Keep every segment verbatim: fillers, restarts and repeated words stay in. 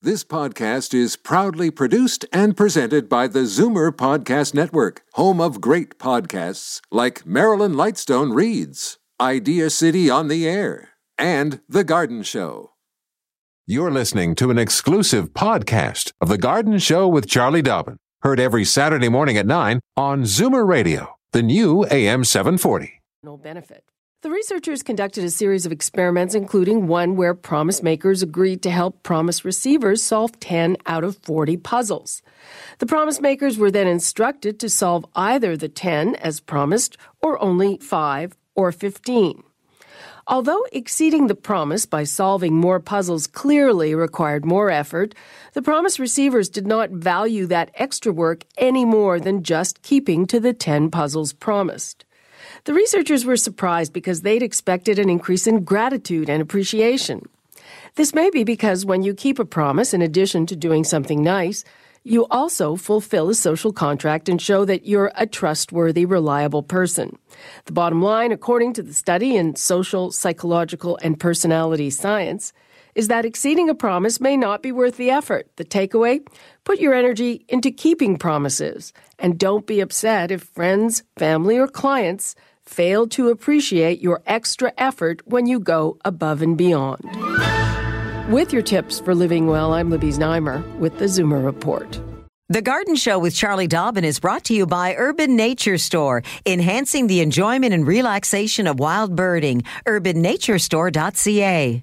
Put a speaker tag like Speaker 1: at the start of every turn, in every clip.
Speaker 1: This podcast is proudly produced and presented by the Zoomer Podcast Network, home of great podcasts like Marilyn Lightstone Reads, Idea City on the Air, and The Garden Show. You're listening to an exclusive podcast of The Garden Show with Charlie Dobbin, heard every Saturday morning at nine on Zoomer Radio, the new A M seven forty.
Speaker 2: No benefit. The researchers conducted a series of experiments, including one where promise makers agreed to help promise receivers solve ten out of forty puzzles. The promise makers were then instructed to solve either the ten as promised or only five or fifteen. Although exceeding the promise by solving more puzzles clearly required more effort, the promise receivers did not value that extra work any more than just keeping to the ten puzzles promised. The researchers were surprised because they'd expected an increase in gratitude and appreciation. This may be because when you keep a promise in addition to doing something nice, you also fulfill a social contract and show that you're a trustworthy, reliable person. The bottom line, according to the study in Social, Psychological, and Personality Science, is that exceeding a promise may not be worth the effort. The takeaway? Put your energy into keeping promises, and don't be upset if friends, family, or clients fail to appreciate your extra effort when you go above and beyond. With your tips for living well, I'm Libby Znaimer with the Zoomer Report.
Speaker 3: The Garden Show with Charlie Dobbin is brought to you by Urban Nature Store, enhancing the enjoyment and relaxation of wild birding. urban nature store dot c a.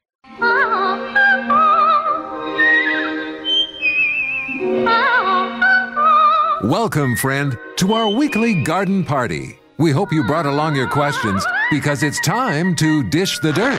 Speaker 1: Welcome, friend, to our weekly garden party. We hope you brought along your questions because it's time to dish the dirt.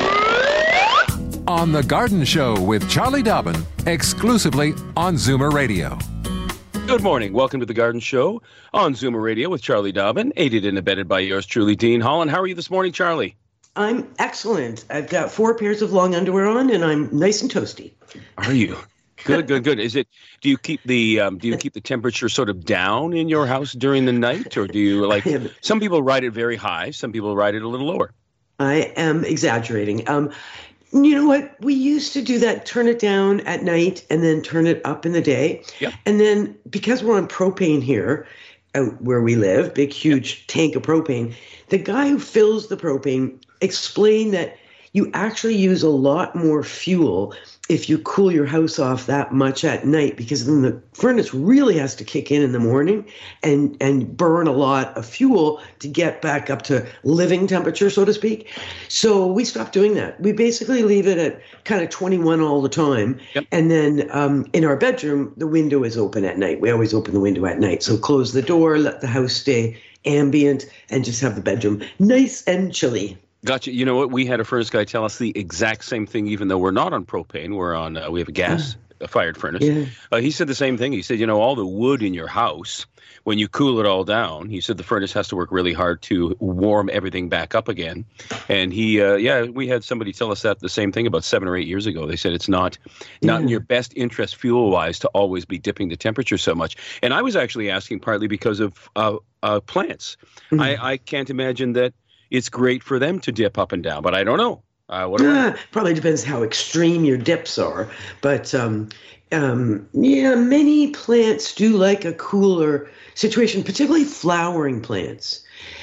Speaker 1: On The Garden Show with Charlie Dobbin, exclusively on Zoomer Radio.
Speaker 4: Good morning. Welcome to The Garden Show on Zoomer Radio with Charlie Dobbin, aided and abetted by yours truly, Dean Holland. How are you this morning, Charlie?
Speaker 5: I'm excellent. I've got four pairs of long underwear on, and I'm nice and toasty.
Speaker 4: Are you? Good, good, good. Is it? Do you keep the um, Do you keep the temperature sort of down in your house during the night, or do you like? Some people ride it very high. Some people ride it a little lower.
Speaker 5: I am exaggerating. Um, you know what? We used to do that. Turn it down at night and then turn it up in the day.
Speaker 4: Yep.
Speaker 5: And then because we're on propane here, out where we live, big huge yep. tank of propane. The guy who fills the propane explained that you actually use a lot more fuel if you cool your house off that much at night, because then the furnace really has to kick in in the morning and, and burn a lot of fuel to get back up to living temperature, so to speak. So we stopped doing that. We basically leave it at kind of twenty-one all the time.
Speaker 4: Yep.
Speaker 5: And then um, in our bedroom, the window is open at night. We always open the window at night. So close the door, let the house stay ambient, and just have the bedroom nice and chilly.
Speaker 4: Gotcha. You know what? We had a furnace guy tell us the exact same thing, even though we're not on propane. We're on, uh, we have a gas-fired furnace.
Speaker 5: Yeah.
Speaker 4: Uh, he said the same thing. He said, you know, all the wood in your house, when you cool it all down, he said the furnace has to work really hard to warm everything back up again. And he, uh, yeah, we had somebody tell us that the same thing about seven or eight years ago. They said it's not, not
Speaker 5: yeah.
Speaker 4: in your best interest fuel-wise to always be dipping the temperature so much. And I was actually asking partly because of uh, uh, plants. Mm-hmm. I, I can't imagine that it's great for them to dip up and down, but I don't know. Uh, what do
Speaker 5: uh,
Speaker 4: I...
Speaker 5: Probably depends how extreme your dips are. But um, um, yeah, many plants do like a cooler situation, particularly flowering plants.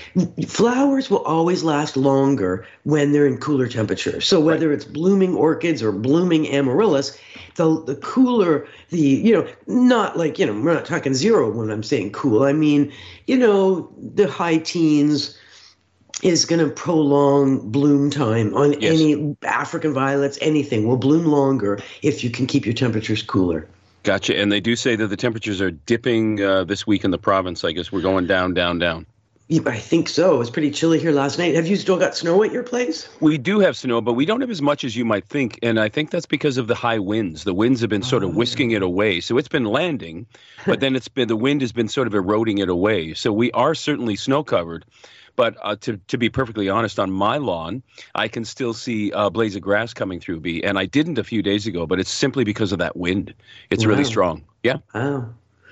Speaker 5: Flowers will always last longer when they're in cooler temperatures. So whether
Speaker 4: right.
Speaker 5: it's blooming orchids or blooming amaryllis, the the cooler, the, you know, not like, you know, we're not talking zero when I'm saying cool. I mean, you know, the high teens is going to prolong bloom time on
Speaker 4: yes.
Speaker 5: any African violets, anything will bloom longer if you can keep your temperatures cooler.
Speaker 4: Gotcha. And they do say that the temperatures are dipping uh, this week in the province. I guess we're going down, down, down.
Speaker 5: I think so. It was pretty chilly here last night. Have you still got snow at your place?
Speaker 4: We do have snow, but we don't have as much as you might think. And I think that's because of the high winds. The winds have been sort of whisking it away. So it's been landing, but then it's been the wind has been sort of eroding it away. So we are certainly snow covered. But uh, to to be perfectly honest, on my lawn, I can still see a uh, blades of grass coming through, B. And I didn't a few days ago, but it's simply because of that wind. It's wow. really strong. Yeah.
Speaker 5: Wow.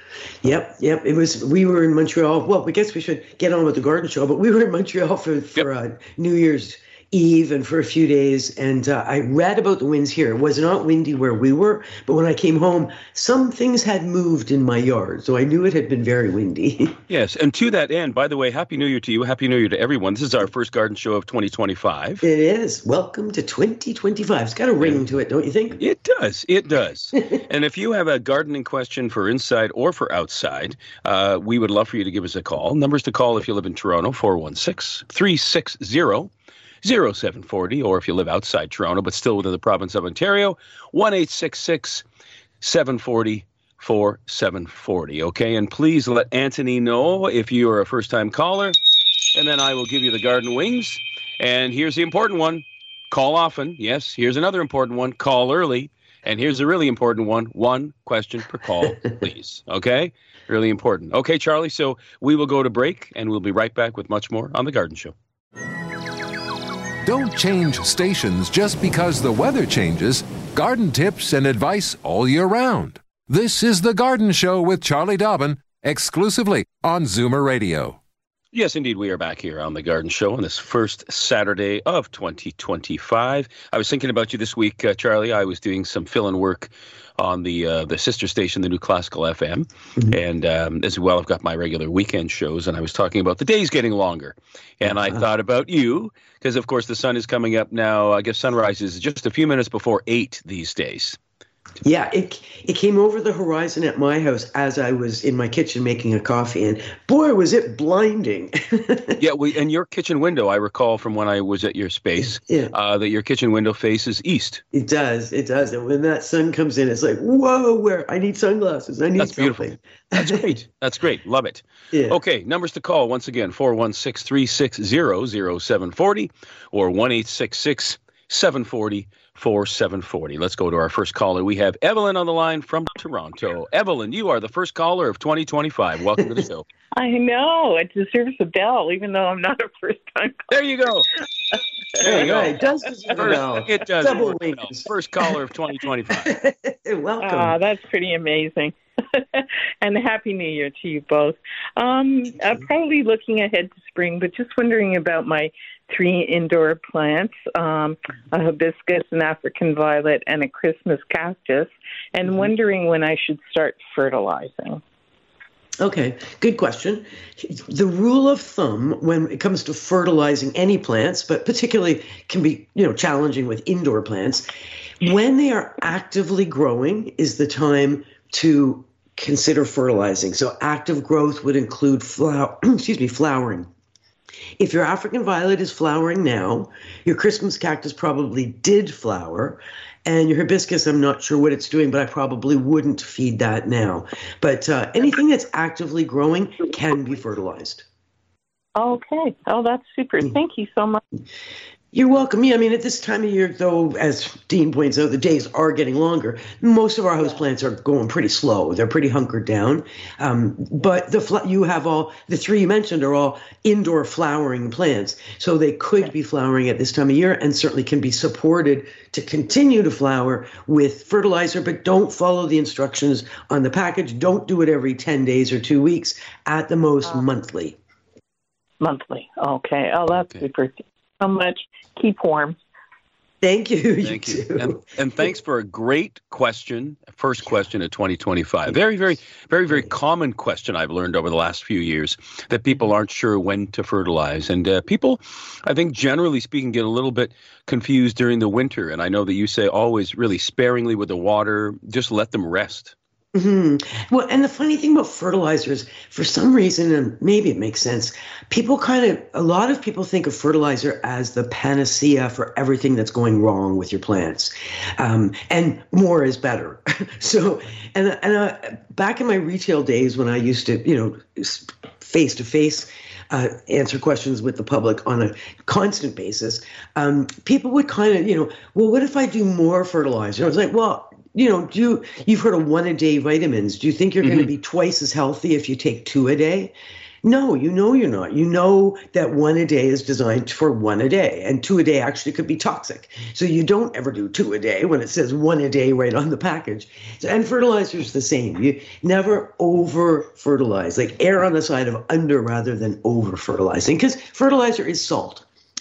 Speaker 5: Yep, yep. It was. We were in Montreal. Well, I guess we should get on with the garden show. But we were in Montreal for for
Speaker 4: yep.
Speaker 5: uh, New Year's Eve and for a few days. And uh, I read about the winds here. It was not windy where we were, but when I came home, some things had moved in my yard. So I knew it had been very windy.
Speaker 4: Yes. And to that end, by the way, Happy New Year to you. Happy New Year to everyone. This is our first garden show of twenty twenty-five.
Speaker 5: It is. Welcome to twenty twenty-five. It's got a ring to it, don't you think?
Speaker 4: It does. It does. And if you have a gardening question for inside or for outside, uh, we would love for you to give us a call. Numbers to call if you live in Toronto, four one six, three six zero, zero seven four zero, or if you live outside Toronto but still within the province of Ontario, one eight six six, seven four zero, four seven four zero. Okay, and please let Anthony know if you are a first-time caller, and then I will give you the garden wings. And here's the important one. Call often. Yes, here's another important one. Call early. And here's a really important one. One question per call, please. Okay? Really important. Okay, Charlie, so we will go to break, and we'll be right back with much more on The Garden Show.
Speaker 1: Don't change stations just because the weather changes. Garden tips and advice all year round. This is The Garden Show with Charlie Dobbin, exclusively on Zoomer Radio.
Speaker 4: Yes, indeed, we are back here on The Garden Show on this first Saturday of twenty twenty-five. I was thinking about you this week, uh, Charlie. I was doing some fill-in work on the uh, the sister station, the New Classical F M. Mm-hmm. And um, as well, I've got my regular weekend shows, and I was talking about the days getting longer. And uh-huh. I thought about you, because, of course, the sun is coming up now. I guess sunrise is just a few minutes before eight these days.
Speaker 5: Yeah, it it came over the horizon at my house as I was in my kitchen making a coffee, and boy, was it blinding.
Speaker 4: Yeah, we, and your kitchen window, I recall from when I was at your space, yeah. uh, that your kitchen window faces east.
Speaker 5: It does, it does. And when that sun comes in, it's like, whoa, where I need sunglasses. I need
Speaker 4: That's
Speaker 5: something.
Speaker 4: Beautiful. That's great. That's great. Love it. Yeah. Okay, numbers to call once again, four one six, three six zero, zero seven four zero or one eight six six, seven four zero, four seven four zero. Let's go to our first caller. We have Evelyn on the line from Toronto. Evelyn, you are the first caller of twenty twenty-five. Welcome to the show.
Speaker 6: I know. It deserves a bell, even though I'm not a first-time caller.
Speaker 4: There you go. There you go.
Speaker 5: It does deserve a bell.
Speaker 4: It does. Double wings. First caller of twenty twenty-five.
Speaker 5: Welcome.
Speaker 6: Uh, that's pretty amazing. And Happy New Year to you both. Um, uh, probably looking ahead to spring, but just wondering about my three indoor plants, um, a hibiscus, an African violet, and a Christmas cactus, and mm-hmm. wondering when I should start fertilizing.
Speaker 5: Okay, good question. The rule of thumb when it comes to fertilizing any plants, but particularly can be, you know, challenging with indoor plants, when they are actively growing is the time to consider fertilizing. So active growth would include flower, excuse me, flowering. If your African violet is flowering now, your Christmas cactus probably did flower, and your hibiscus, I'm not sure what it's doing, but I probably wouldn't feed that now. But uh, anything that's actively growing can be fertilized.
Speaker 6: Okay. Oh, that's super. Thank you so much.
Speaker 5: You're welcome. Yeah, I mean, at this time of year, though, as Dean points out, the days are getting longer. Most of our houseplants are going pretty slow. They're pretty hunkered down. Um, but the fl- you have all, the three you mentioned are all indoor flowering plants. So they could be flowering at this time of year and certainly can be supported to continue to flower with fertilizer, but don't follow the instructions on the package. Don't do it every ten days or two weeks, at the most uh, monthly.
Speaker 6: Monthly. Okay. Oh, that's okay. Super. So much. Keep warm.
Speaker 5: Thank you.
Speaker 4: Thank
Speaker 5: you.
Speaker 4: you. And, and thanks for a great question. First question of twenty twenty-five. Very, very, very, very common question I've learned over the last few years, that people aren't sure when to fertilize. And uh, people, I think generally speaking, get a little bit confused during the winter. And I know that you say always really sparingly with the water, just let them rest.
Speaker 5: Mm-hmm. Well, and the funny thing about fertilizers, for some reason, and maybe it makes sense, people kind of, a lot of people think of fertilizer as the panacea for everything that's going wrong with your plants. Um, and more is better. So, and, and uh, back in my retail days when I used to, you know, face to face, Uh, answer questions with the public on a constant basis, um, people would kind of, you know, well, what if I do more fertilizer? I was like, well, you know, do you, you've heard of one a day vitamins. Do you think you're mm-hmm. going to be twice as healthy if you take two a day? No, you know you're not. You know that one a day is designed for one a day, and two a day actually could be toxic. So you don't ever do two a day when it says one a day right on the package. So, and fertilizer is the same. You never over fertilize, like err on the side of under rather than over fertilizing, because fertilizer is salt.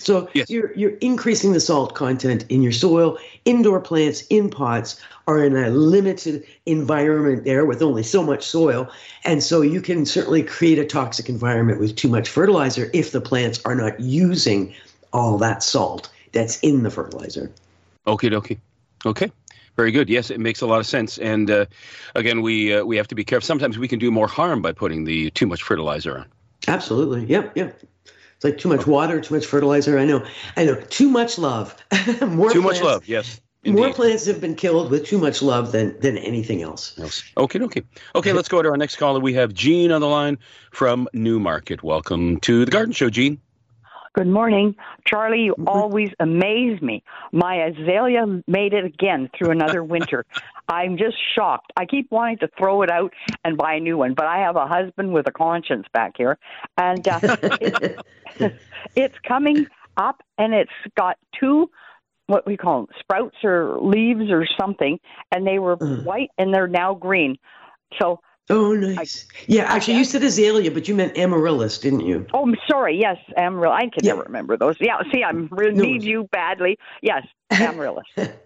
Speaker 5: So
Speaker 4: yes.
Speaker 5: you're you're increasing the salt content in your soil. Indoor plants in pots are in a limited environment there with only so much soil. And so you can certainly create a toxic environment with too much fertilizer if the plants are not using all that salt that's in the fertilizer.
Speaker 4: Okay, dokie. Okay. Very good. Yes, it makes a lot of sense. And uh, again, we uh, we have to be careful. Sometimes we can do more harm by putting the too much fertilizer on.
Speaker 5: Absolutely. Yep. Yep. It's like too much water, too much fertilizer. I know. I know. Too much love. more
Speaker 4: too
Speaker 5: plants,
Speaker 4: much love. Yes. Indeed.
Speaker 5: More plants have been killed with too much love than than anything else.
Speaker 4: Yes. Okay. Okay. Okay. Let's go to our next caller. We have Jean on the line from Newmarket. Welcome to the Garden Show, Jean.
Speaker 7: Good morning. Charlie, you always amaze me. My azalea made it again through another winter. I'm just shocked. I keep wanting to throw it out and buy a new one, but I have a husband with a conscience back here. And uh, it's, it's coming up, and it's got two, what we call them, sprouts or leaves or something, and they were uh. white, and they're now green. So...
Speaker 5: Oh, nice. I, yeah, actually, you said azalea, but you meant amaryllis, didn't you?
Speaker 7: Oh, I'm sorry. Yes, amaryllis. I can
Speaker 5: yeah.
Speaker 7: never remember those. Yeah, see, I really no. need you badly. Yes, amaryllis.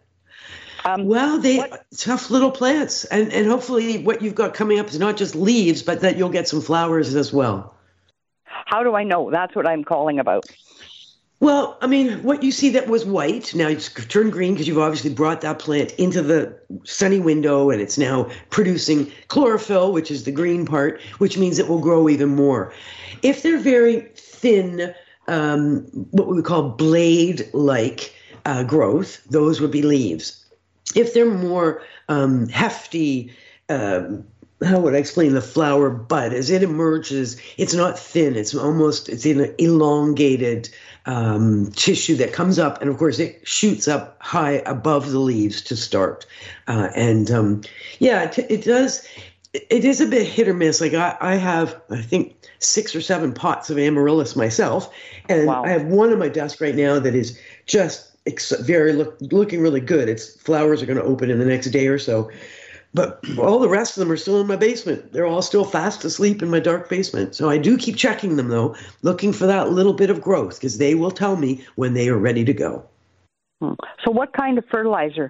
Speaker 5: um, well, they what? tough little plants. And, and hopefully what you've got coming up is not just leaves, but that you'll get some flowers as well.
Speaker 7: How do I know? That's what I'm calling about.
Speaker 5: Well, I mean, what you see that was white, now it's turned green because you've obviously brought that plant into the sunny window and it's now producing chlorophyll, which is the green part, which means it will grow even more. If they're very thin, um, what we would call blade-like uh, growth, those would be leaves. If they're more um, hefty, um, how would I explain the flower bud? As it emerges, it's not thin. It's almost, it's in an elongated um, tissue that comes up. And of course, it shoots up high above the leaves to start. Uh, and um, yeah, it, it does, it is a bit hit or miss. Like I, I have, I think, six or seven pots of amaryllis myself. And wow. I have one on my desk right now that is just ex- very look, looking really good. Its flowers are going to open in the next day or so. But all the rest of them are still in my basement. They're all still fast asleep in my dark basement. So I do keep checking them, though, looking for that little bit of growth, because they will tell me when they are ready to go.
Speaker 7: So what kind of fertilizer?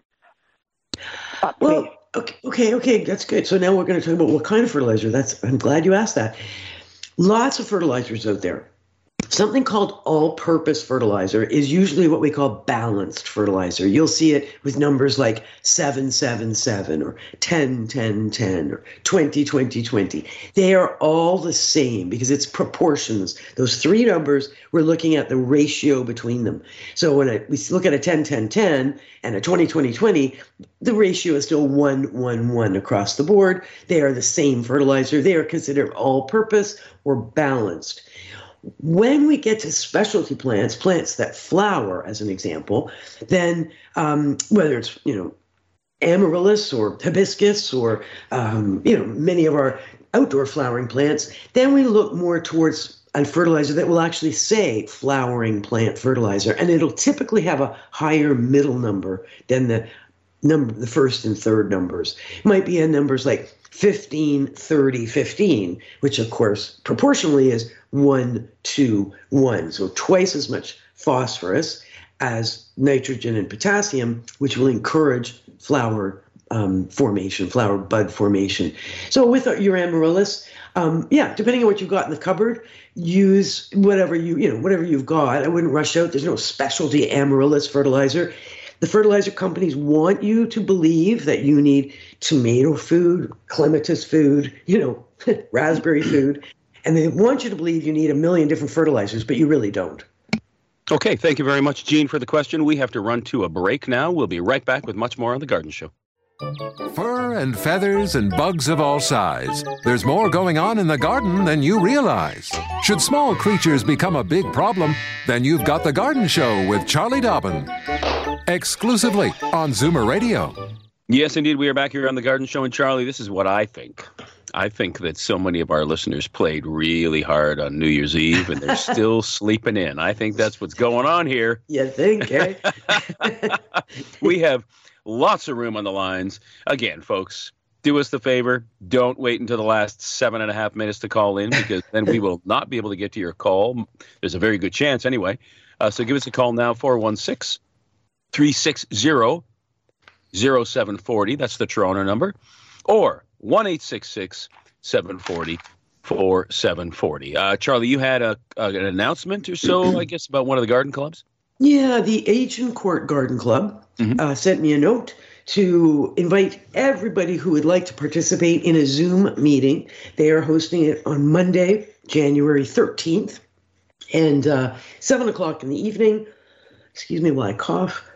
Speaker 7: Uh,
Speaker 5: well, okay, okay, okay, that's good. So now we're going to talk about what kind of fertilizer. That's I'm glad you asked that. Lots of fertilizers out there. Something called all-purpose fertilizer is usually what we call balanced fertilizer. You'll see it with numbers like seven seven seven or ten ten ten or twenty twenty twenty. They are all the same because it's proportions. Those three numbers, we're looking at the ratio between them. So when I, we look at a ten ten ten and a twenty twenty twenty, the ratio is still one one one across the board. They are the same fertilizer. They are considered all-purpose or balanced. When we get to specialty plants, plants that flower, as an example, then um, whether it's, you know, amaryllis or hibiscus or, um, you know, many of our outdoor flowering plants, then we look more towards a fertilizer that will actually say flowering plant fertilizer. And it'll typically have a higher middle number than the number, the first and third numbers. It might be in numbers like fifteen, thirty, fifteen, which of course proportionally is one, two, one. So twice as much phosphorus as nitrogen and potassium, which will encourage flower um, formation, flower bud formation. So with your amaryllis, um, yeah, depending on what you've got in the cupboard, use whatever you, you know, whatever you've got. I wouldn't rush out. There's no specialty amaryllis fertilizer. The fertilizer companies want you to believe that you need tomato food, clematis food, you know, raspberry food. And they want you to believe you need a million different fertilizers, but you really don't.
Speaker 4: Okay, thank you very much, Gene, for the question. We have to run to a break now. We'll be right back with much more on The Garden Show.
Speaker 1: Fur and feathers and bugs of all size. There's more going on in the garden than you realize. Should small creatures become a big problem, then you've got The Garden Show with Charlie Dobbin. Exclusively on Zoomer Radio.
Speaker 4: Yes, indeed. We are back here on The Garden Show. And Charlie, this is what I think. I think that so many of our listeners played really hard on New Year's Eve and they're still sleeping in. I think that's what's going on here.
Speaker 5: You think, eh?
Speaker 4: We have lots of room on the lines. Again, folks, do us the favor. Don't wait until the last seven and a half minutes to call in, because then we will not be able to get to your call. There's a very good chance anyway. Uh, so give us a call now, four one six, three six zero, zero seven four zero. That's the Toronto number. Or one eight six six, seven four zero, four seven four zero. Uh, Charlie, you had a, a, an announcement or so, I guess, about one of the garden clubs?
Speaker 5: Yeah, the Agincourt Garden Club mm-hmm. uh, sent me a note to invite everybody who would like to participate in a Zoom meeting. They are hosting it on Monday, January thirteenth, and uh, seven o'clock in the evening. Excuse me while I cough.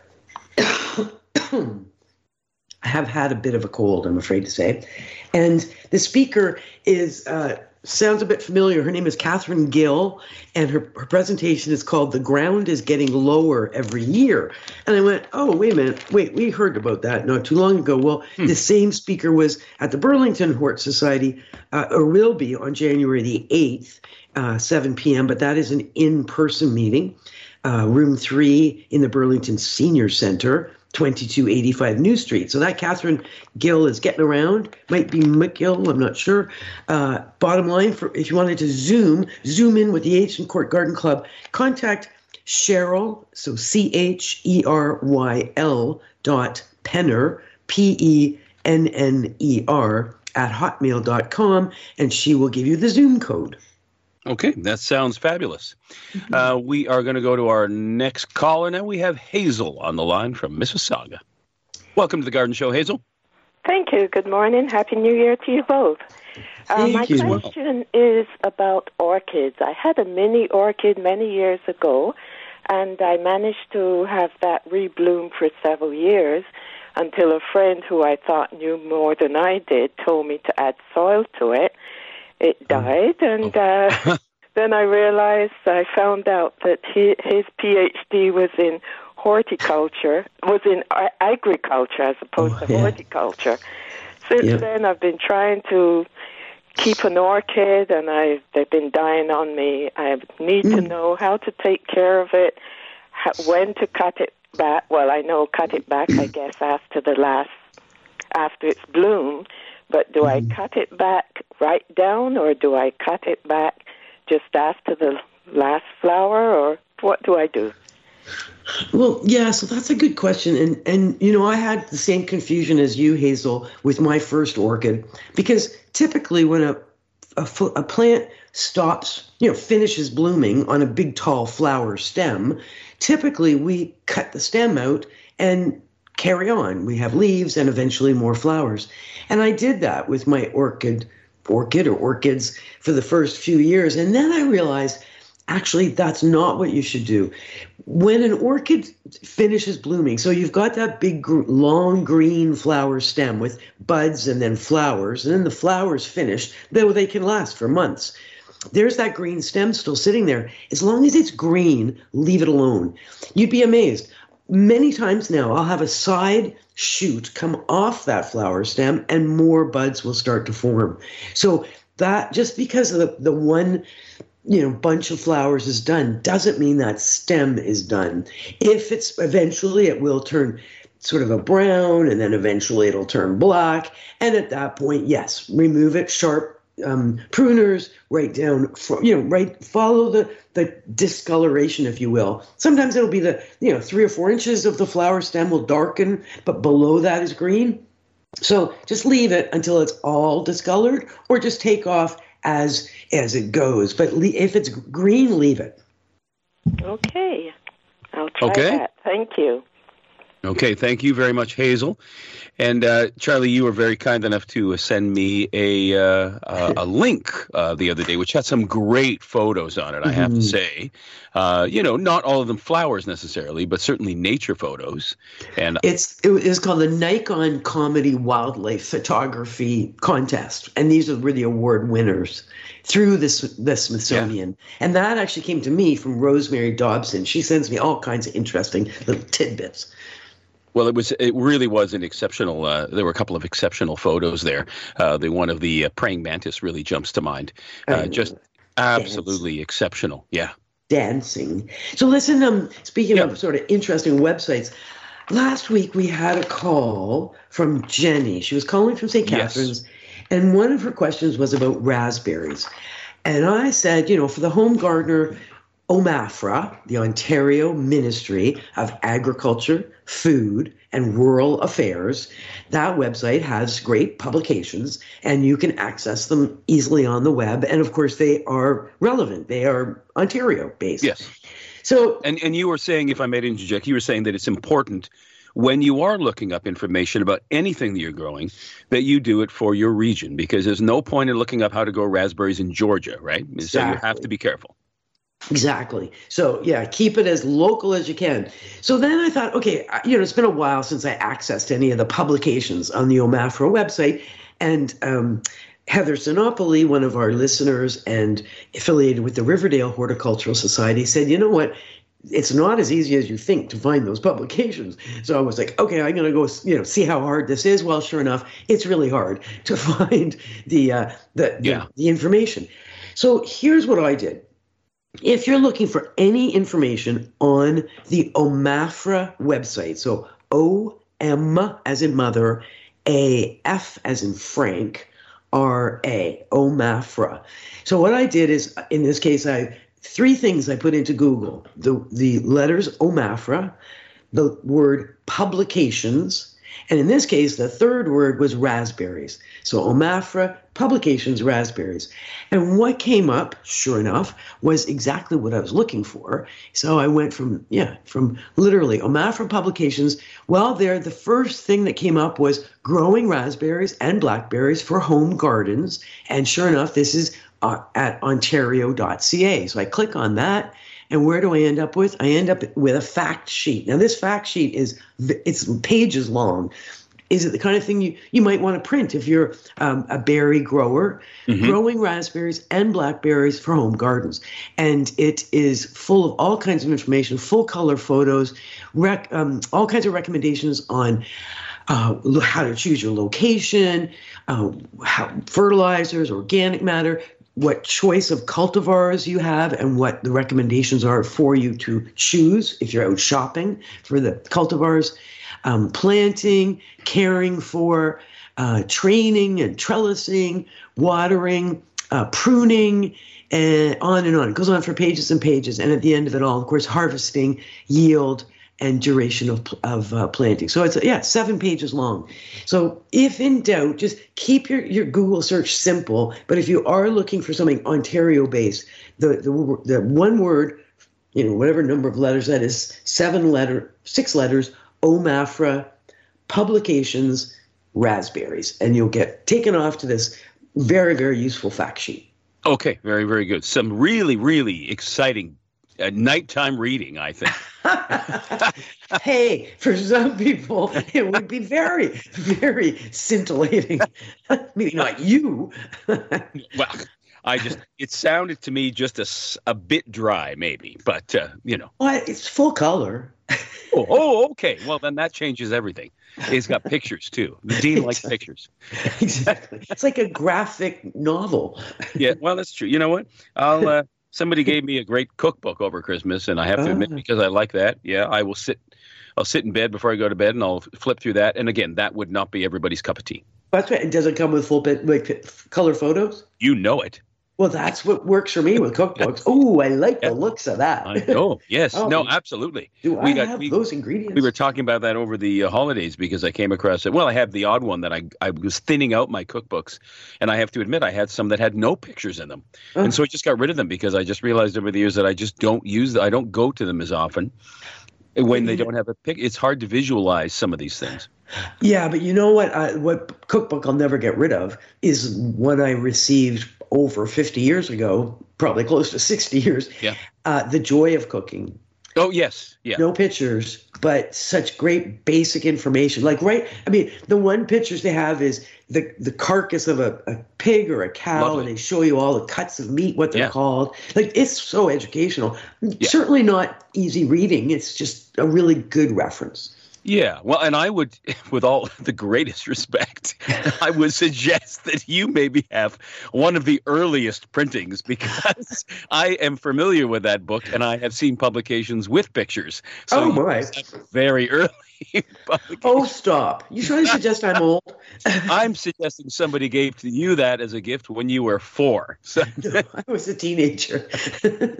Speaker 5: I have had a bit of a cold, I'm afraid to say. And the speaker is... Uh, sounds a bit familiar. Her name is Catherine Gill, and her, her presentation is called The Ground is Getting Lower Every Year. And I went, oh, wait a minute. Wait, we heard about that not too long ago. Well, hmm. the same speaker was at the Burlington Hort Society, uh, or will be on January the eighth, uh, seven p.m., but that is an in-person meeting, uh, room three in the Burlington Senior Center, twenty-two eighty-five New Street. So that Catherine Gill is getting around. Might be McGill, I'm not sure. Uh, bottom line, for if you wanted to Zoom, Zoom in with the Agincourt Garden Club, contact Cheryl, so C H E R Y L dot Penner, P E N N E R, at hotmail dot com, and she will give you the Zoom code.
Speaker 4: Okay, that sounds fabulous. Mm-hmm. Uh, we are going to go to our next caller now. We have Hazel on the line from Mississauga. Welcome to the Garden Show, Hazel.
Speaker 8: Thank you. Good morning. Happy New Year to you both. Uh, my
Speaker 5: you.
Speaker 8: question is about orchids. I had a mini orchid many years ago, and I managed to have that rebloom for several years until a friend who I thought knew more than I did told me to add soil to it. It died, and uh, then I realized, I found out that he, his P H D was in horticulture, was in agriculture as opposed oh, to yeah. horticulture. Since yeah. then, I've been trying to keep an orchid, and I they've been dying on me. I need mm. to know how to take care of it, how, when to cut it back. Well, I know cut it back, I guess, after the last, after its bloom. But do I cut it back right down, or do I cut it back just after the last flower, or what do I do?
Speaker 5: Well, yeah, so that's a good question. And, and you know, I had the same confusion as you, Hazel, with my first orchid, because typically when a, a, a plant stops, you know, finishes blooming on a big, tall flower stem, typically we cut the stem out and carry on. We have leaves and eventually more flowers. And I did that with my orchid, orchid or orchids for the first few years. And then I realized, actually, that's not what you should do. When an orchid finishes blooming, so you've got that big, long green flower stem with buds and then flowers, and then the flowers finish, though they can last for months. There's that green stem still sitting there. As long as it's green, leave it alone. You'd be amazed. Many times now, I'll have a side shoot come off that flower stem and more buds will start to form. So that, just because of the, the one, you know, bunch of flowers is done, doesn't mean that stem is done. If it's eventually, it will turn sort of a brown, and then eventually it'll turn black. And at that point, yes, remove it, sharp um, pruners, right down, you know, right, follow the, the discoloration, if you will. Sometimes it'll be the, you know, three or four inches of the flower stem will darken, but below that is green. So just leave it until it's all discolored, or just take off as as it goes. But le- if it's green, leave it.
Speaker 8: Okay. I'll try
Speaker 4: okay.
Speaker 8: that. Thank you.
Speaker 4: Okay, thank you very much, Hazel. And uh, Charlie, you were very kind enough to send me a uh, a, a link uh, the other day, which had some great photos on it, I have to say. Uh, you know, not all of them flowers necessarily, but certainly nature photos. And
Speaker 5: it's it is called the Nikon Comedy Wildlife Photography Contest, and these were the award winners through this the Smithsonian. Yeah. And that actually came to me from Rosemary Dobson. She sends me all kinds of interesting little tidbits.
Speaker 4: Well, it was. It really was an exceptional. Uh, there were a couple of exceptional photos there. Uh, the one of the uh, praying mantis really jumps to mind. Uh, just absolutely dance. Exceptional. Yeah.
Speaker 5: Dancing. So listen. Um, speaking
Speaker 4: yeah.
Speaker 5: of sort of interesting websites, last week we had a call from Jenny. She was calling from Saint Catharines, yes. and one of her questions was about raspberries. And I said, you know, for the home gardener, OMAFRA, the Ontario Ministry of Agriculture, Food, and Rural Affairs. That website has great publications, and you can access them easily on the web. And of course, they are relevant. They are Ontario-based.
Speaker 4: Yes.
Speaker 5: So,
Speaker 4: and and you were saying, if I may interject, you were saying that it's important when you are looking up information about anything that you're growing, that you do it for your region, because there's no point in looking up how to grow raspberries in Georgia, right?
Speaker 5: Exactly.
Speaker 4: So you have to be careful.
Speaker 5: Exactly. So, yeah, keep it as local as you can. So then I thought, okay, you know, it's been a while since I accessed any of the publications on the OMAFRA website. And um, Heather Sinopoli, one of our listeners and affiliated with the Riverdale Horticultural Society, said, you know what? It's not as easy as you think to find those publications. So I was like, okay, I'm going to go, you know, see how hard this is. Well, sure enough, it's really hard to find the uh, the,
Speaker 4: yeah.
Speaker 5: the the information. So here's what I did. If you're looking for any information on the OMAFRA website, so O M as in mother, A F as in Frank, R A, OMAFRA. So what I did is, in this case, I three things I put into Google. The, the letters OMAFRA, the word publications, and in this case, the third word was raspberries. So OMAFRA, publications, raspberries. And what came up, sure enough, was exactly what I was looking for. So I went from, yeah, from literally OMAFRA publications. Well, there, the first thing that came up was growing raspberries and blackberries for home gardens. And sure enough, this is uh, at ontario dot c a. So I click on that. And where do I end up with? I end up with a fact sheet. Now, this fact sheet is, it's pages long. Is it the kind of thing you, you might want to print if you're um, a berry grower, mm-hmm. growing raspberries and blackberries for home gardens? And it is full of all kinds of information, full color photos, rec, um, all kinds of recommendations on uh, how to choose your location, uh, how, fertilizers, organic matter, what choice of cultivars you have, and what the recommendations are for you to choose if you're out shopping for the cultivars, um, planting, caring for, uh, training and trellising, watering, uh, pruning, and on and on. It goes on for pages and pages. And at the end of it all, of course, harvesting, yield, and duration of of uh, planting. So it's, yeah, seven pages long. So if in doubt, just keep your, your Google search simple. But if you are looking for something Ontario-based, the, the the one word, you know, whatever number of letters that is, seven letter, six letters, OMAFRA, publications, raspberries. And you'll get taken off to this very, very useful fact sheet.
Speaker 4: Okay, very, very good. Some really, really exciting uh, nighttime reading, I think.
Speaker 5: Hey, for some people, it would be very, very scintillating. Maybe not you.
Speaker 4: Well, I just, it sounded to me just a, a bit dry, maybe, but, uh, you know.
Speaker 5: Well, it's full color.
Speaker 4: oh, oh, okay. Well, then that changes everything. It's got pictures, too. The Dean likes pictures.
Speaker 5: Exactly. It's like a graphic novel.
Speaker 4: Yeah, well, that's true. You know what? I'll... Uh, Somebody gave me a great cookbook over Christmas, and I have to oh. admit, because I like that, yeah, I will sit, I'll sit in bed before I go to bed, and I'll flip through that. And again, that would not be everybody's cup of tea.
Speaker 5: That's right. Does it come with full bit, like color photos?
Speaker 4: You know it.
Speaker 5: Well, that's what works for me with cookbooks. Oh, I like yeah. the looks of that.
Speaker 4: I know. Yes. oh, no, absolutely.
Speaker 5: Do I we got, have we, those ingredients?
Speaker 4: We were talking about that over the uh, holidays because I came across it. Well, I have the odd one that I, I was thinning out my cookbooks. And I have to admit, I had some that had no pictures in them. Uh, and so I just got rid of them because I just realized over the years that I just don't use them. I don't go to them as often when they don't have a pic. It's hard to visualize some of these things.
Speaker 5: Yeah, but you know what? I, what cookbook I'll never get rid of is one I received over fifty years ago, probably close to sixty years.
Speaker 4: Yeah.
Speaker 5: Uh, The Joy of Cooking.
Speaker 4: Oh, yes. Yeah.
Speaker 5: No pictures, but such great basic information. Like, right, I mean, the one pictures they have is the, the carcass of a, a pig or a cow, Lovely. And they show you all the cuts of meat, what they're yeah. called. Like, it's so educational. Yeah. Certainly not easy reading. It's just a really good reference.
Speaker 4: Yeah, well, and I would, with all the greatest respect, I would suggest that you maybe have one of the earliest printings because I am familiar with that book and I have seen publications with pictures. So
Speaker 5: oh, my.
Speaker 4: Very early.
Speaker 5: Oh, stop. You trying to suggest I'm old?
Speaker 4: I'm suggesting somebody gave to you that as a gift when you were four. So.
Speaker 5: No, I was a teenager.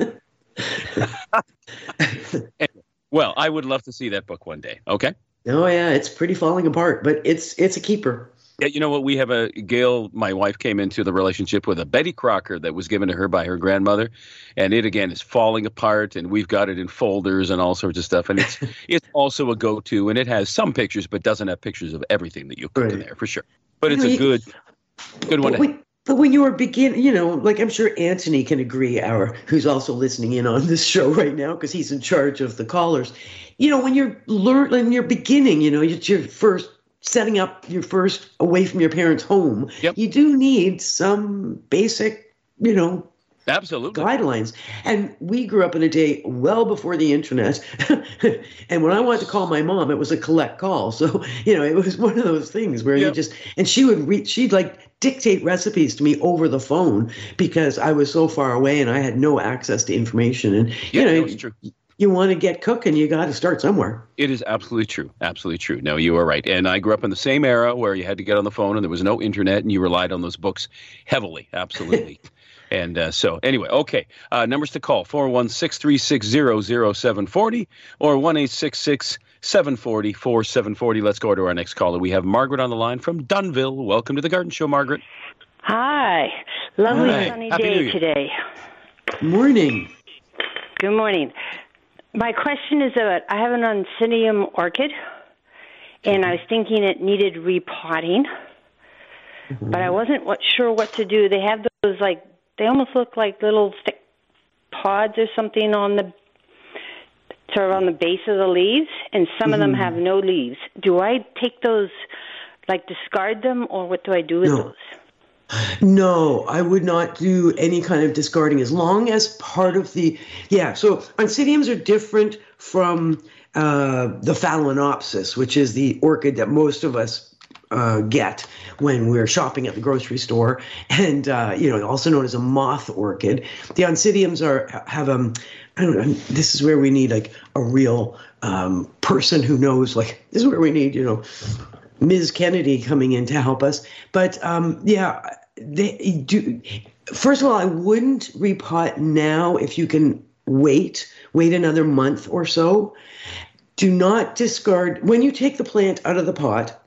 Speaker 4: Well, I would love to see that book one day. Okay.
Speaker 5: Oh yeah, it's pretty falling apart, but it's it's a keeper.
Speaker 4: Yeah, you know what? We have a Gail, my wife, came into the relationship with a Betty Crocker that was given to her by her grandmother, and it again is falling apart. And we've got it in folders and all sorts of stuff. And it's it's also a go-to, and it has some pictures, but doesn't have pictures of everything that you put
Speaker 5: Right.
Speaker 4: in there for sure. But
Speaker 5: You
Speaker 4: it's
Speaker 5: know,
Speaker 4: a
Speaker 5: you-
Speaker 4: good good one.
Speaker 5: But
Speaker 4: to-
Speaker 5: when, but when you were begin, you know, like I'm sure Anthony can agree, our who's also listening in on this show right now because he's in charge of the callers. You know, when you're learn, when you're beginning, you know, it's your first setting up your first away from your parents' home.
Speaker 4: Yep.
Speaker 5: You do need some basic, you know,
Speaker 4: Absolutely.
Speaker 5: guidelines. And we grew up in a day well before the internet. And when I wanted to call my mom, it was a collect call. So, you know, it was one of those things where you
Speaker 4: Yep.
Speaker 5: just, and she would read, she'd like dictate recipes to me over the phone because I was so far away and I had no access to information. And,
Speaker 4: Yeah,
Speaker 5: you know,
Speaker 4: no, it's true.
Speaker 5: you want to get cooking, you got to start somewhere.
Speaker 4: It is absolutely true. Absolutely true. No, you are right. And I grew up in the same era where you had to get on the phone and there was no internet and you relied on those books heavily. Absolutely. And uh, so anyway, okay. Uh, numbers to call, four one six, three six zero, zero seven four zero or one eight six six, seven four zero, four seven four zero. Let's go to our next caller. We have Margaret on the line from Dunville. Welcome to the Garden Show, Margaret.
Speaker 9: Hi. Lovely
Speaker 4: Hi.
Speaker 9: sunny
Speaker 4: Happy New
Speaker 9: day
Speaker 4: Year.
Speaker 9: today.
Speaker 5: Morning.
Speaker 9: Good morning. My question is about, I have an Oncidium orchid, and I was thinking it needed repotting,
Speaker 5: Mm-hmm.
Speaker 9: but I wasn't what, sure what to do. They have those, like, they almost look like little thick pods or something on the, sort of on the base of the leaves, and some of them
Speaker 5: Mm-hmm.
Speaker 9: have no leaves. Do I take those, like, discard them, or what do I do with
Speaker 5: No.
Speaker 9: those?
Speaker 5: No, I would not do any kind of discarding as long as part of the, yeah, so Oncidiums are different from uh, the Phalaenopsis, which is the orchid that most of us uh, get when we're shopping at the grocery store, and, uh, you know, also known as a moth orchid. The Oncidiums are, have, um, I don't know, this is where we need like a real um, person who knows, like, this is where we need, you know, Miz Kennedy coming in to help us. But um, yeah, they do. First of all, I wouldn't repot now if you can wait, wait another month or so. Do not discard, when you take the plant out of the pot,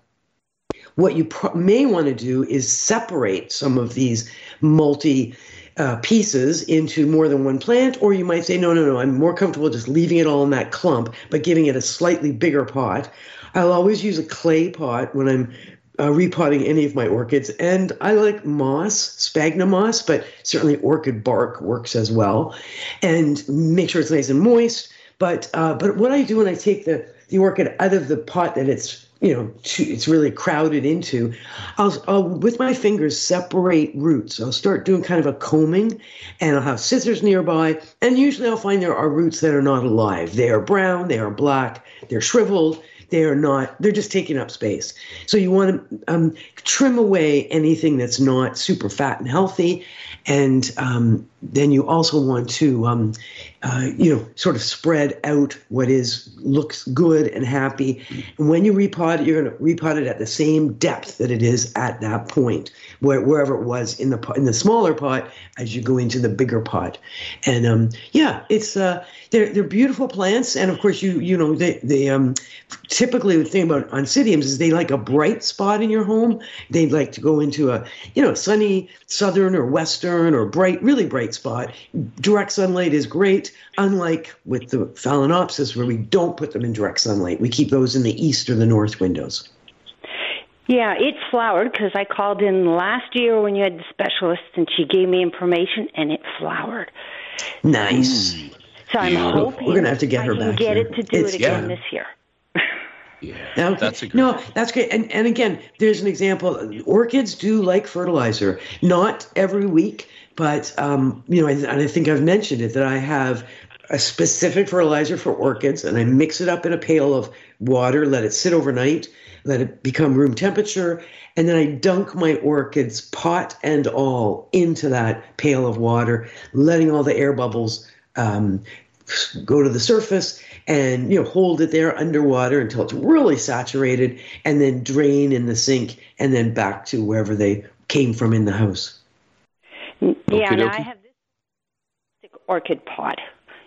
Speaker 5: what you pro- may want to do is separate some of these multi uh, pieces into more than one plant, or you might say, no, no, no, I'm more comfortable just leaving it all in that clump, but giving it a slightly bigger pot. I'll always use a clay pot when I'm uh, repotting any of my orchids, and I like moss, sphagnum moss, but certainly orchid bark works as well, and make sure it's nice and moist. But uh, but what I do when I take the, the orchid out of the pot that it's, you know, too, it's really crowded into, I'll, I'll, with my fingers, separate roots. I'll start doing kind of a combing, and I'll have scissors nearby, and usually I'll find there are roots that are not alive. They are brown, they are black, they're shriveled, they are not, they're just taking up space. So you want to um, trim away anything that's not super fat and healthy, and um, then you also want to, um, uh, you know, sort of spread out what is looks good and happy. And when you repot it, you're going to repot it at the same depth that it is at that point, where, wherever it was in the pot, in the smaller pot as you go into the bigger pot. And um, yeah, it's uh, they're they're beautiful plants, and of course you you know they they um, typically the thing about Oncidiums is they like a bright spot in your home. They like to go into a you know sunny southern or western or bright, really bright spot. Direct sunlight is great, unlike with the Phalaenopsis where we don't put them in direct sunlight. We keep those in the east or the north windows.
Speaker 9: Yeah, it flowered because I called in last year when you had the specialist, and she gave me information, and it flowered.
Speaker 5: Nice.
Speaker 9: So I'm
Speaker 4: Yeah.
Speaker 9: hoping
Speaker 5: We're gonna have to get
Speaker 9: I
Speaker 5: her
Speaker 9: can
Speaker 5: back
Speaker 9: get
Speaker 5: here.
Speaker 9: it to do
Speaker 5: It's-
Speaker 9: it again
Speaker 5: yeah.
Speaker 9: this year.
Speaker 4: Yeah,
Speaker 5: Okay.
Speaker 4: that's a good
Speaker 5: No, that's great. And and again, there's an example. Orchids do like fertilizer. Not every week, but um, you know, and I think I've mentioned it that I have a specific fertilizer for orchids, and I mix it up in a pail of water, let it sit overnight, let it become room temperature, and then I dunk my orchids, pot and all, into that pail of water, letting all the air bubbles um, go to the surface, and you know hold it there underwater until it's really saturated, and then drain in the sink, and then back to wherever they came from in the house.
Speaker 9: Yeah, now
Speaker 4: Okey-dokey.
Speaker 9: I have this orchid pot.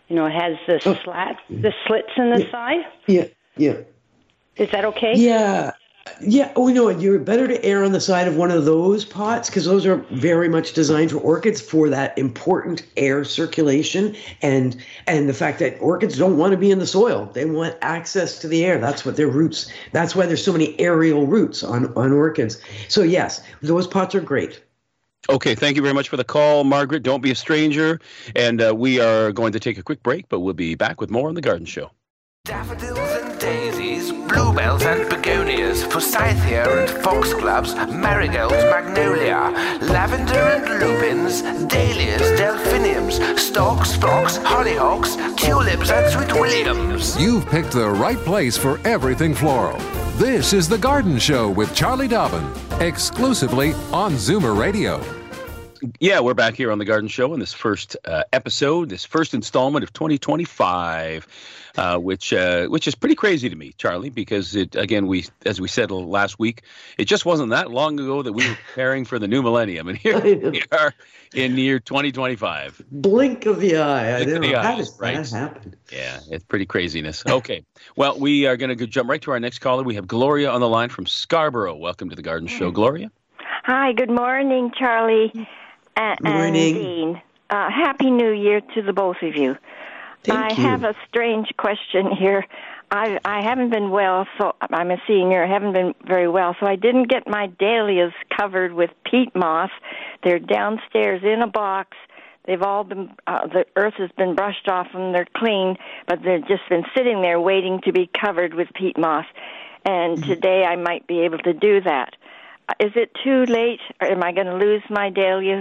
Speaker 9: You know, it has the
Speaker 5: Oh.
Speaker 9: slat, the slits in the
Speaker 5: Yeah.
Speaker 9: side.
Speaker 5: Yeah, yeah.
Speaker 9: Is that okay?
Speaker 5: Yeah. Yeah, oh, no, you're better to err on the side of one of those pots because those are very much designed for orchids for that important air circulation and and the fact that orchids don't want to be in the soil. They want access to the air. That's what their roots. That's why there's so many aerial roots on, on orchids. So yes, those pots are great.
Speaker 4: Okay, thank you very much for the call, Margaret. Don't be a stranger. And uh, we are going to take a quick break, but we'll be back with more on The Garden Show.
Speaker 10: Daffodils and daisies, bluebells and begonias, forsythia and foxgloves, marigolds, magnolia, lavender and lupins, dahlias, delphiniums, stalks, phlox, hollyhocks, tulips and sweet williams.
Speaker 1: You've picked the right place for everything floral. This is The Garden Show with Charlie Dobbin, exclusively on Zoomer Radio.
Speaker 4: Yeah, we're back here on The Garden Show in this first uh, episode, this first installment of twenty twenty-five, uh, which uh, which is pretty crazy to me, Charlie, because it again, we as we said last week, it just wasn't that long ago that we were preparing for the new millennium, and here we are in year twenty twenty-five.
Speaker 5: Blink of the eye.
Speaker 4: Blink
Speaker 5: I
Speaker 4: of the
Speaker 5: know.
Speaker 4: eye,
Speaker 5: How does
Speaker 4: right.
Speaker 5: that happen?
Speaker 4: Yeah, it's pretty craziness. Okay, well, we are going to jump right to our next caller. We have Gloria on the line from Scarborough. Welcome to The Garden Show, Gloria.
Speaker 11: Hi, good morning, Charlie. And,
Speaker 5: Morning.
Speaker 11: and Dean. Uh, Happy New Year to the both of you.
Speaker 5: Thank
Speaker 11: I
Speaker 5: you.
Speaker 11: have a strange question here. I I haven't been well, so I'm a senior. I haven't been very well, so I didn't get my dahlias covered with peat moss. They're downstairs in a box. They've all been, uh, the earth has been brushed off them. They're clean, but they've just been sitting there waiting to be covered with peat moss. And
Speaker 5: Mm-hmm.
Speaker 11: today I might be able to do that. Uh, Is it too late, or am I going to lose my dahlias?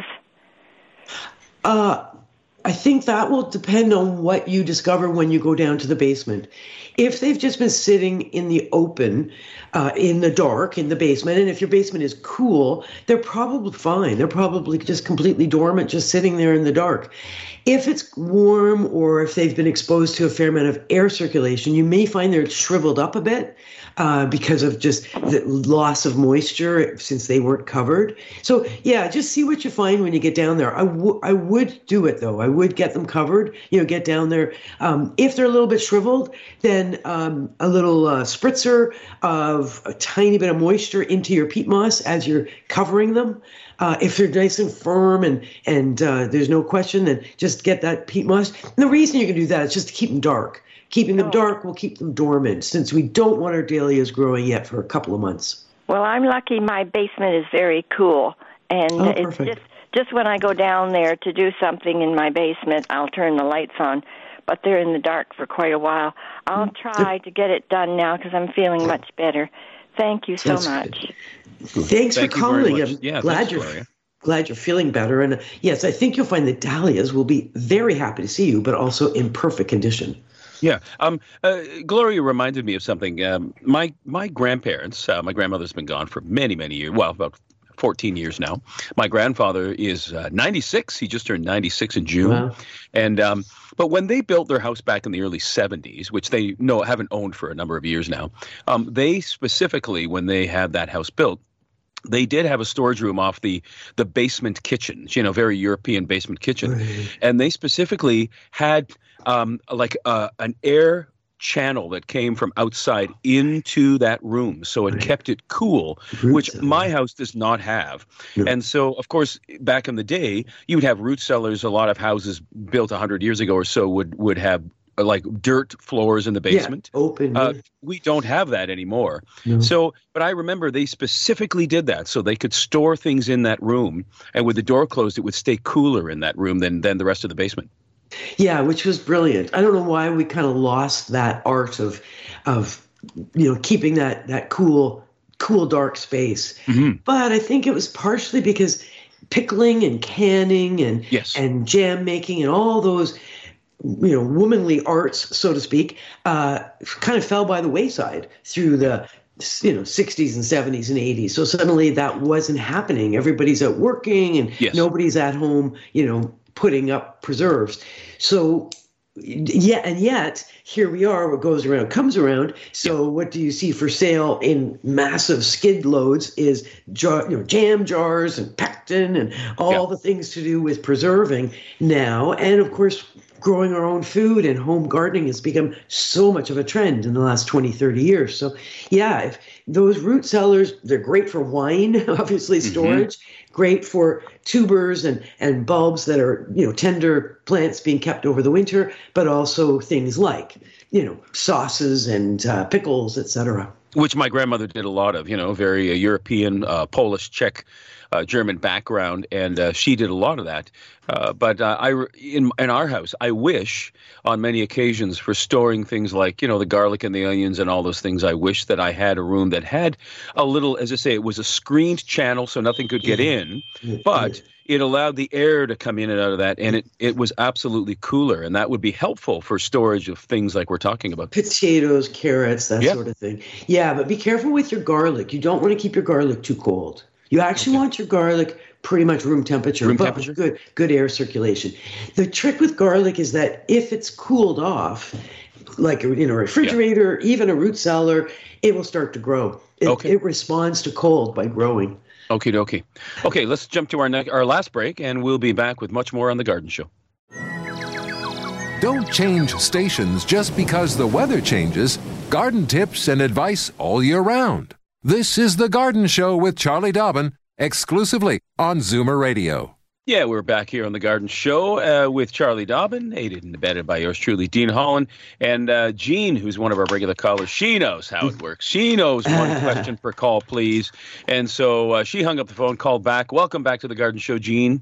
Speaker 5: Uh, I think that will depend on what you discover when you go down to the basement. If they've just been sitting in the open, uh, in the dark, in the basement, and if your basement is cool, they're probably fine. They're probably just completely dormant, just sitting there in the dark. If it's warm or if they've been exposed to a fair amount of air circulation, you may find they're shriveled up a bit uh, because of just the loss of moisture since they weren't covered. So, yeah, just see what you find when you get down there. I, w- I would do it, though. I would get them covered, you know, get down there. Um, if they're a little bit shriveled, then um, a little uh, spritzer of a tiny bit of moisture into your peat moss as you're covering them. Uh, if they're nice and firm and and uh, there's no question, then just get that peat moss. And the reason you can do that is just to keep them dark. Keeping them
Speaker 11: Oh.
Speaker 5: dark will keep them dormant, since we don't want our dahlias growing yet for a couple of months.
Speaker 11: Well, I'm lucky my basement is very cool. And
Speaker 5: Oh,
Speaker 11: it's
Speaker 5: perfect.
Speaker 11: just, just when I go down there to do something in my basement, I'll turn the lights on. But they're in the dark for quite a while. I'll try to get it done now because I'm feeling much better. Thank you so
Speaker 5: That's
Speaker 11: much.
Speaker 5: Thanks
Speaker 4: Thank
Speaker 5: for
Speaker 4: you very
Speaker 5: calling.
Speaker 4: much.
Speaker 5: I'm
Speaker 4: Yeah,
Speaker 5: glad
Speaker 4: thanks,
Speaker 5: you're
Speaker 4: Gloria.
Speaker 5: glad you're feeling better. And uh, yes, I think you'll find the dahlias will be very happy to see you, but also in perfect condition.
Speaker 4: Yeah. Um, uh, Gloria reminded me of something. Um, my my grandparents, uh, my grandmother's been gone for many, many years. Well, about fourteen years now. My grandfather is uh, ninety-six. He just turned ninety-six in June.
Speaker 5: Wow.
Speaker 4: And um, but when they built their house back in the early seventies, which they no haven't owned for a number of years now, um, they specifically, when they had that house built, they did have a storage room off the the basement kitchen, you know, very European basement kitchen.
Speaker 5: Right.
Speaker 4: And they specifically had um, like uh, an air channel that came from outside into that room. So it
Speaker 5: Right.
Speaker 4: kept it cool,
Speaker 5: Root
Speaker 4: which
Speaker 5: cellar.
Speaker 4: my house does not have.
Speaker 5: No.
Speaker 4: And so, of course, back in the day, you would have root cellars. A lot of houses built one hundred years ago or so would, would have uh, like dirt floors in the basement.
Speaker 5: Yeah, open.
Speaker 4: Uh,
Speaker 5: yeah.
Speaker 4: we don't have that anymore.
Speaker 5: No.
Speaker 4: So, but I remember they specifically did that so they could store things in that room, and with the door closed, it would stay cooler in that room than than the rest of the basement.
Speaker 5: Yeah, which was brilliant. I don't know why we kind of lost that art of, of, you know, keeping that that cool, cool dark space.
Speaker 4: Mm-hmm.
Speaker 5: But I think it was partially because pickling and canning and
Speaker 4: Yes.
Speaker 5: and jam making and all those, you know, womanly arts, so to speak, uh, kind of fell by the wayside through the, you know, sixties and seventies and eighties. So suddenly that wasn't happening. Everybody's out working and
Speaker 4: Yes.
Speaker 5: nobody's at home, you know, putting up preserves. So yeah, and yet here we are. What goes around comes around. So what do you see for sale in massive skid loads is jar, you know, jam jars and pectin and all
Speaker 4: Yeah.
Speaker 5: the things to do with preserving now. And of course, growing our own food and home gardening has become so much of a trend in the last twenty, thirty years. So yeah, if those root cellars, they're great for wine, obviously storage, mm-hmm. great for tubers and, and bulbs that are, you know, tender plants being kept over the winter, but also things like, you know, sauces and uh, pickles, et cetera.
Speaker 4: Which my grandmother did a lot of, you know, very uh, European, uh, Polish, Czech, uh, German background, and uh, she did a lot of that. Uh, but uh, I, in in our house, I wish on many occasions for storing things like, you know, the garlic and the onions and all those things. I wish that I had a room that had a little, as I say, it was a screened channel so nothing could get in, but it allowed the air to come in and out of that, and it, it was absolutely cooler, and that would be helpful for storage of things like we're talking about.
Speaker 5: Potatoes, carrots, that yep. sort of thing. Yeah, but be careful with your garlic. You don't want to keep your garlic too cold. You actually okay. want your garlic pretty much room temperature,
Speaker 4: room
Speaker 5: but
Speaker 4: temperature?
Speaker 5: with good, good air circulation. The trick with garlic is that if it's cooled off, like in a refrigerator, yeah. even a root cellar, it will start to grow. It,
Speaker 4: okay.
Speaker 5: it responds to cold by growing.
Speaker 4: Okie dokie. Okay, let's jump to our ne- our last break, and we'll be back with much more on The Garden Show.
Speaker 1: Don't change stations just because the weather changes. Garden tips and advice all year round. This is The Garden Show with Charlie Dobbin, exclusively on Zoomer Radio.
Speaker 4: Yeah, we're back here on The Garden Show uh, with Charlie Dobbin, aided and abetted by yours truly, Dean Holland, and uh, Jean, who's one of our regular callers. She knows how it works. She knows one question per call, please. And so uh, she hung up the phone, called back. Welcome back to The Garden Show, Jean.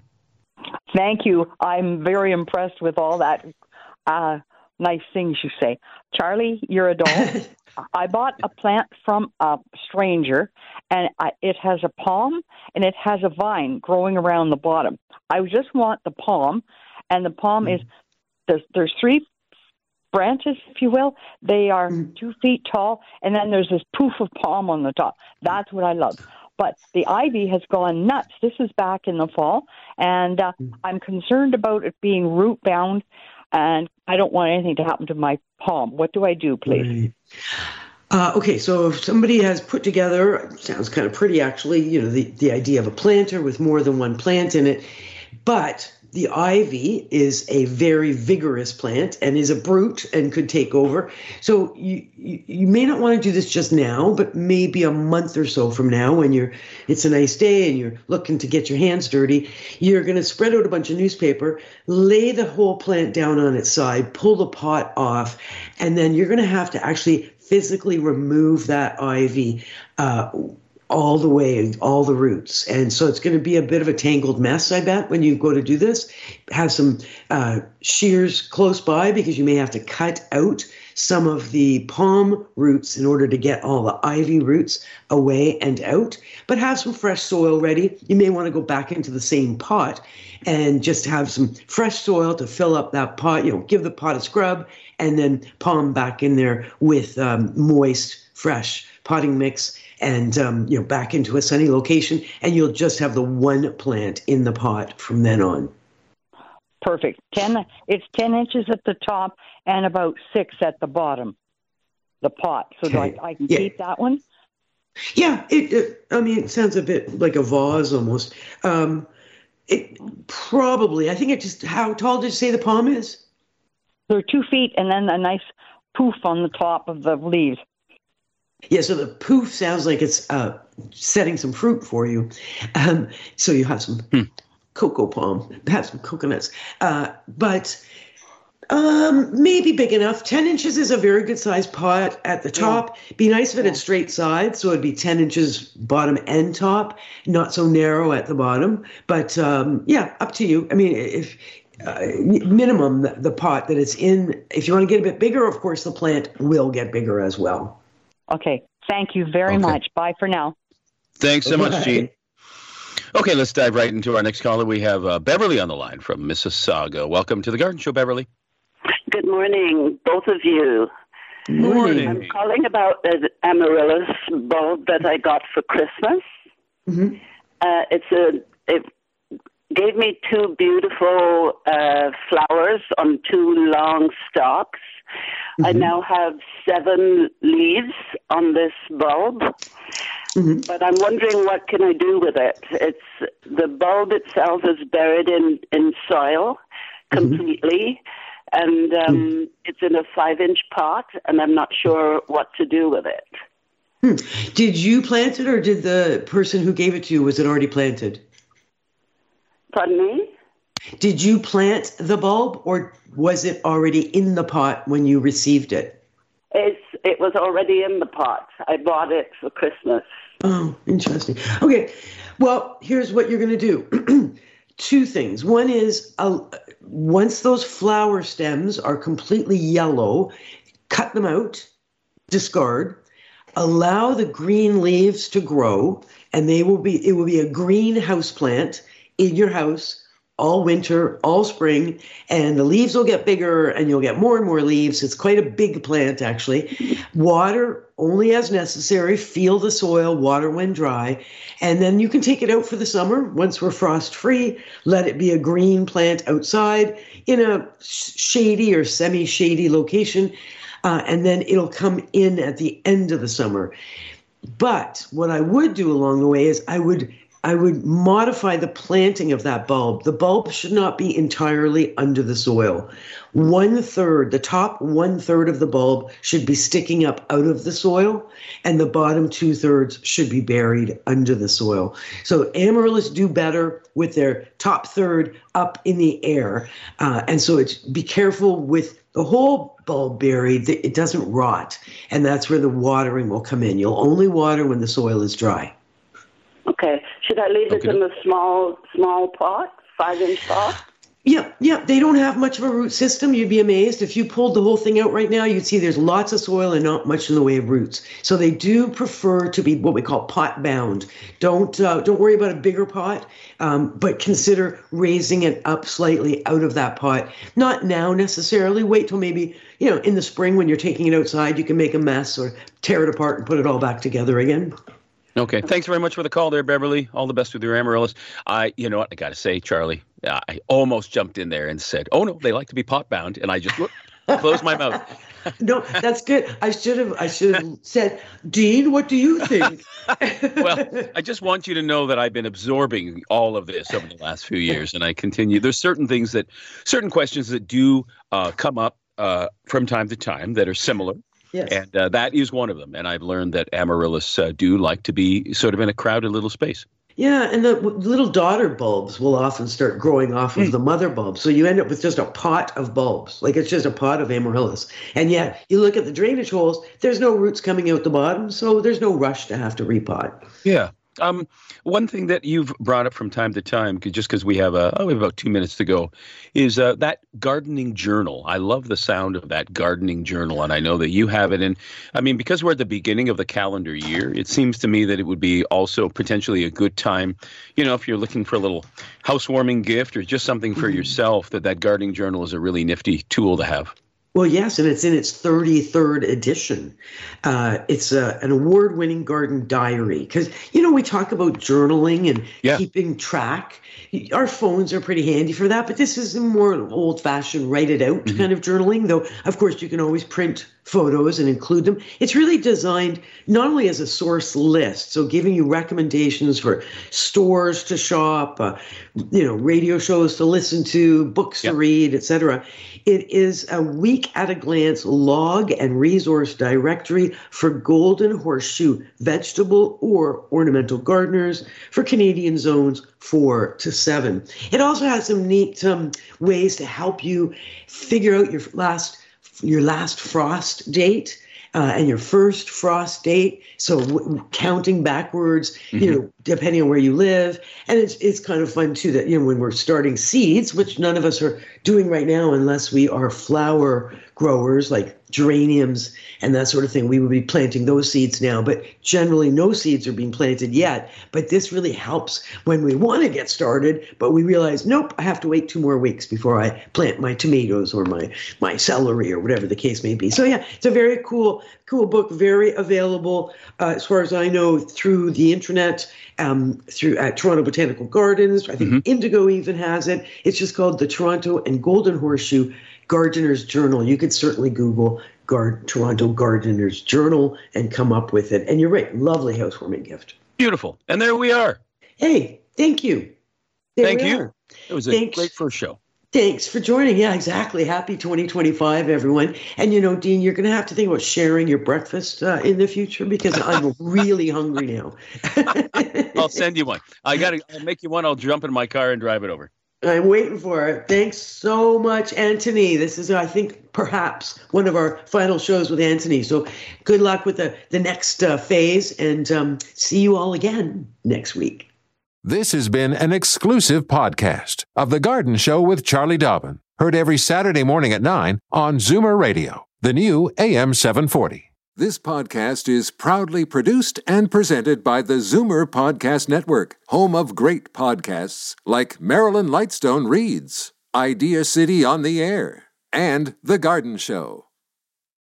Speaker 7: Thank you. I'm very impressed with all that uh, nice things you say. Charlie, you're a doll. I bought a plant from a stranger, and I, it has a palm, and it has a vine growing around the bottom. I just want the palm, and the palm mm. is, there's, there's three branches, if you will. They are mm. two feet tall, and then there's this poof of palm on the top. That's what I love. But the ivy has gone nuts. This is back in the fall, and uh, mm. I'm concerned about it being root-bound, and I don't want anything to happen to my palm. What do I do, please?
Speaker 5: Right. Uh, okay, so if somebody has put together, sounds kind of pretty actually, you know, the, the idea of a planter with more than one plant in it, but the ivy is a very vigorous plant and is a brute and could take over. So you, you you may not want to do this just now, but maybe a month or so from now when you're it's a nice day and you're looking to get your hands dirty, you're going to spread out a bunch of newspaper, lay the whole plant down on its side, pull the pot off, and then you're going to have to actually physically remove that ivy uh, all the way, all the roots. And so it's going to be a bit of a tangled mess, I bet, when you go to do this. Have some uh, shears close by because you may have to cut out some of the palm roots in order to get all the ivy roots away and out. But have some fresh soil ready. You may want to go back into the same pot and just have some fresh soil to fill up that pot, you know, give the pot a scrub, and then palm back in there with um, moist, fresh potting mix and, um, you know, back into a sunny location, and you'll just have the one plant in the pot from then on.
Speaker 7: Perfect. Ten. It's ten inches at the top and about six at the bottom, the pot. So
Speaker 5: okay.
Speaker 7: do I, I can
Speaker 5: yeah.
Speaker 7: keep that one?
Speaker 5: Yeah. It, it. I mean, it sounds a bit like a vase almost. Um, it probably, I think it just, how tall did you say the palm is?
Speaker 7: They're two feet and then a nice poof on the top of the leaves.
Speaker 5: Yeah, so the poof sounds like it's uh, setting some fruit for you. Um, so you have some hmm. cocoa palm, have some coconuts. Uh, but um, maybe big enough. ten inches is a very good sized pot at the top. Yeah. Be nice if it had straight sides, so it'd be ten inches bottom and top, not so narrow at the bottom. But um, yeah, up to you. I mean, if uh, minimum the, the pot that it's in, if you want to get a bit bigger, of course, the plant will get bigger as well.
Speaker 7: Okay. Thank you very okay. much. Bye for now.
Speaker 4: Thanks so much, Jean. Okay, let's dive right into our next caller. We have uh, Beverly on the line from Mississauga. Welcome to The Garden Show, Beverly.
Speaker 12: Good morning, both of you.
Speaker 4: Good morning.
Speaker 12: I'm calling about an amaryllis bulb that I got for Christmas.
Speaker 5: Mm-hmm.
Speaker 12: Uh, it's a it gave me two beautiful uh, flowers on two long stalks. Mm-hmm. I now have seven leaves on this bulb, mm-hmm. but I'm wondering what can I do with it. It's the bulb itself is buried in, in soil completely, and um, mm. it's in a five-inch pot, and I'm not sure what to do with it.
Speaker 5: Hmm. Did you plant it, or did the person who gave it to you, was it already planted?
Speaker 12: Pardon me?
Speaker 5: Did you plant the bulb, or was it already in the pot when you received it?
Speaker 12: It's, it was already in the pot. I bought it for Christmas.
Speaker 5: Oh, interesting. Okay. Well, here's what you're going to do. Two things. One is uh, once those flower stems are completely yellow, cut them out, discard, allow the green leaves to grow, and they will be, it will be a green house plant in your house all winter, all spring, and the leaves will get bigger and you'll get more and more leaves. It's quite a big plant, actually. Water only as necessary. Feel the soil, water when dry. And then you can take it out for the summer. Once we're frost-free, let it be a green plant outside in a shady or semi-shady location. Uh, and then it'll come in at the end of the summer. But what I would do along the way is I would I would modify the planting of that bulb. The bulb should not be entirely under the soil. One third, the top one third of the bulb should be sticking up out of the soil, and the bottom two thirds should be buried under the soil. So amaryllis do better with their top third up in the air. Uh, and so it's, be careful with the whole bulb buried, it doesn't rot. And that's where the watering will come in. You'll only water when the soil is dry.
Speaker 12: Okay. Should I leave okay. it in a small, small pot, five-inch pot?
Speaker 5: Yeah, yeah. They don't have much of a root system. You'd be amazed. If you pulled the whole thing out right now, you'd see there's lots of soil and not much in the way of roots. So they do prefer to be what we call pot bound. Don't uh, don't worry about a bigger pot, um, but consider raising it up slightly out of that pot. Not now necessarily. Wait till maybe, you know, in the spring when you're taking it outside, you can make a mess or tear it apart and put it all back together again.
Speaker 4: Okay. Thanks very much for the call there, Beverly. All the best with your amaryllis. I, you know what, I got to say, Charlie, I almost jumped in there and said, oh, no, they like to be pot bound. And I just whoop, closed my mouth.
Speaker 5: No, that's good. I should have I should have said, Dean, what do you think?
Speaker 4: Well, I just want you to know that I've been absorbing all of this over the last few years, and I continue. There's certain things that, certain questions that do uh, come up uh, from time to time that are similar.
Speaker 5: Yes.
Speaker 4: And uh, that is one of them. And I've learned that amaryllis uh, do like to be sort of in a crowded little space.
Speaker 5: Yeah, and the little daughter bulbs will often start growing off of mm. the mother bulb. So you end up with just a pot of bulbs, like it's just a pot of amaryllis. And yet you look at the drainage holes, there's no roots coming out the bottom, so there's no rush to have to repot.
Speaker 4: Yeah. Um, one thing that you've brought up from time to time, just because we have a, oh, we have about two minutes to go, is uh, that gardening journal. I love the sound of that gardening journal, and I know that you have it. And I mean, because we're at the beginning of the calendar year, it seems to me that it would be also potentially a good time, you know, if you're looking for a little housewarming gift or just something for mm-hmm. yourself, that that gardening journal is a really nifty tool to have.
Speaker 5: Well, yes, and it's in its thirty-third edition. Uh, it's a, an award-winning garden diary because, you know, we talk about journaling and yeah. keeping track. Our phones are pretty handy for that, but this is a more old-fashioned, write-it-out mm-hmm. kind of journaling, though, of course, you can always print photos and include them. It's really designed not only as a source list, so giving you recommendations for stores to shop, uh, you know, radio shows to listen to, books yep. to read, et cetera. It is a week at a glance log and resource directory for golden horseshoe vegetable or ornamental gardeners for Canadian zones four to seven. It also has some neat um, ways to help you figure out your last your last frost date uh, and your first frost date. So w- counting backwards, mm-hmm. you know, depending on where you live. And it's it's kind of fun too that, you know, when we're starting seeds, which none of us are doing right now unless we are flower growers like geraniums and that sort of thing, we would be planting those seeds now, but generally no seeds are being planted yet. But this really helps when we want to get started, but we realize, nope, I have to wait two more weeks before I plant my tomatoes or my, my celery or whatever the case may be. So yeah, it's a very cool, cool book, very available, uh, as far as I know, through the internet, um, through at Toronto Botanical Gardens. I think mm-hmm. Indigo even has it. It's just called the Toronto and Golden Horseshoe Gardener's Journal. You could certainly Google Guard, Toronto Gardener's Journal and come up with it. And you're right, lovely housewarming gift.
Speaker 4: Beautiful. And there we are.
Speaker 5: Hey, thank you. There
Speaker 4: thank you. Are. It was a
Speaker 5: Thanks.
Speaker 4: great first show.
Speaker 5: Thanks for joining. Yeah, exactly. Happy twenty twenty-five, everyone. And, you know, Dean, you're going to have to think about sharing your breakfast uh, in the future because I'm really hungry now.
Speaker 4: I'll send you one. I got to I'll make you one. I'll jump in my car and drive it over.
Speaker 5: I'm waiting for it. Thanks so much, Anthony. This is, I think, perhaps one of our final shows with Anthony. So good luck with the, the next uh, phase, and um, see you all again next week.
Speaker 1: This has been an exclusive podcast of The Garden Show with Charlie Dobbin. Heard every Saturday morning at nine on Zoomer Radio, the new A M seven forty. This podcast is proudly produced and presented by the Zoomer Podcast Network, home of great podcasts like Marilyn Lightstone Reads, Idea City on the Air, and The Garden Show.